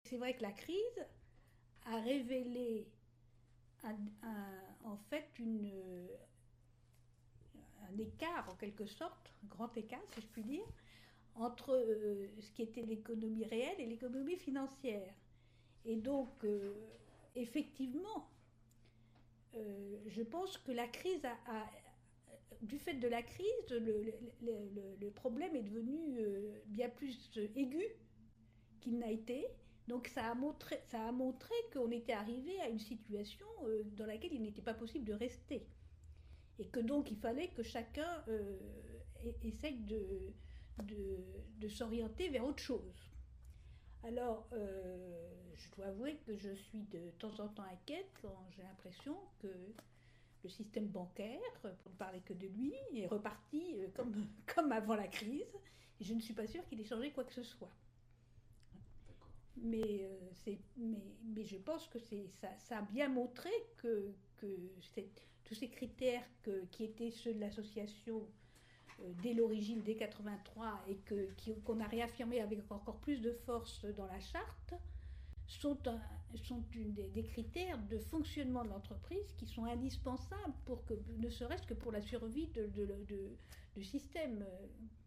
c'est vrai que la crise a révélé en fait un écart, en quelque sorte, un grand écart, si je puis dire, entre ce qui était l'économie réelle et l'économie financière. Et donc, effectivement, je pense que la crise du fait de la crise, le problème est devenu bien plus aigu qu'il n'a été. Donc ça a montré qu'on était arrivé à une situation dans laquelle il n'était pas possible de rester. Et que donc il fallait que chacun essaye de s'orienter vers autre chose. Alors, je dois avouer que je suis de temps en temps inquiète quand j'ai l'impression que le système bancaire, pour ne parler que de lui, est reparti comme avant la crise. Et je ne suis pas sûre qu'il ait changé quoi que ce soit. Mais je pense que ça a bien montré que tous ces critères qui étaient ceux de l'association dès l'origine, dès 83, et qu'on a réaffirmé avec encore plus de force dans la charte, sont des critères de fonctionnement de l'entreprise qui sont indispensables pour que, ne serait-ce que pour la survie du système.